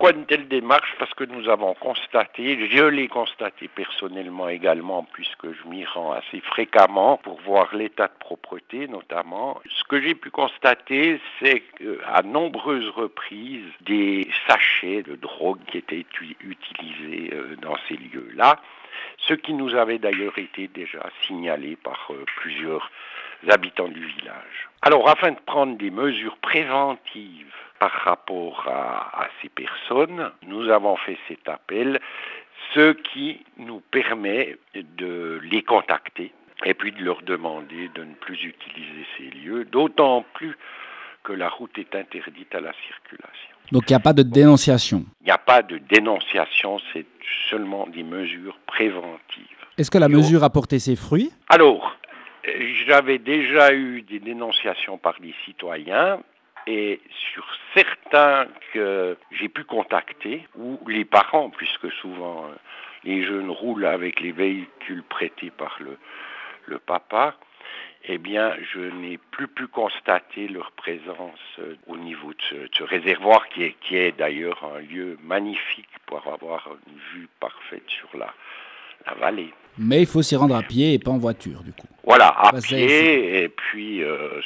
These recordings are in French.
Pourquoi une telle démarche? Parce que nous avons constaté, je l'ai constaté personnellement également, puisque je m'y rends assez fréquemment pour voir l'état de propreté notamment. Ce que j'ai pu constater, c'est qu'à nombreuses reprises, des sachets de drogue qui étaient utilisés dans ces lieux-là, ce qui nous avait d'ailleurs été déjà signalé par plusieurs habitants du village. Alors, afin de prendre des mesures préventives par rapport à ces personnes, nous avons fait cet appel, ce qui nous permet de les contacter et puis de leur demander de ne plus utiliser ces lieux, d'autant plus que la route est interdite à la circulation. Donc il n'y a pas de dénonciation? Il n'y a pas de dénonciation, c'est seulement des mesures préventives. Est-ce que la mesure a porté ses fruits? Alors, j'avais déjà eu des dénonciations par des citoyens et sur certains que j'ai pu contacter, ou les parents, puisque souvent les jeunes roulent avec les véhicules prêtés par le papa, eh bien, je n'ai plus pu constater leur présence au niveau de ce réservoir qui est d'ailleurs un lieu magnifique pour avoir une vue parfaite sur la vallée. Mais il faut s'y rendre à pied et pas en voiture, du coup. Voilà, à pied, et puis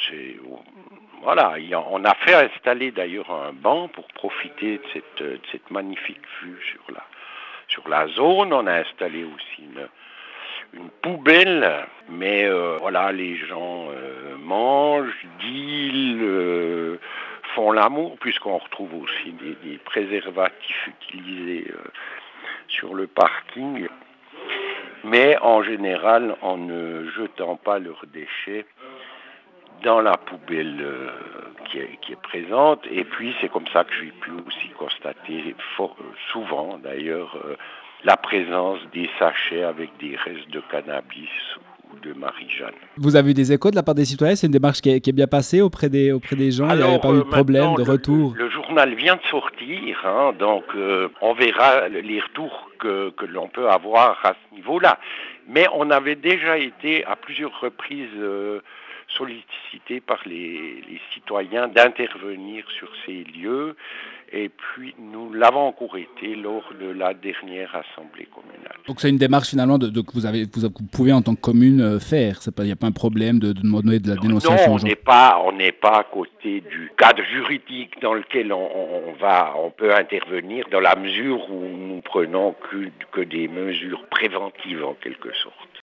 voilà, on a fait installer d'ailleurs un banc pour profiter de cette magnifique vue sur la zone. On a installé aussi une poubelle, mais voilà, les gens mangent, dealent, font l'amour, puisqu'on retrouve aussi des préservatifs utilisés sur le parking, mais en général en ne jetant pas leurs déchets dans la poubelle qui est présente. Et puis c'est comme ça que j'ai pu aussi constater souvent d'ailleurs la présence des sachets avec des restes de cannabis ou de Marie-Jeanne. Vous avez eu des échos de la part des citoyens? C'est une démarche qui est bien passée auprès des gens? Alors, il n'y a pas eu de problème de retour? Le journal vient de sortir, donc on verra les retours que l'on peut avoir à ce niveau-là. Mais on avait déjà été à plusieurs reprises sollicité par les citoyens d'intervenir sur ces lieux, et puis nous l'avons encore été lors de la dernière assemblée communale. Donc c'est une démarche finalement que vous pouvez en tant que commune faire. Il n'y a pas un problème de demander de la dénonciation? Non, on n'est pas à côté du cadre juridique dans lequel on peut intervenir, dans la mesure où nous prenons que des mesures préventives en quelque sorte.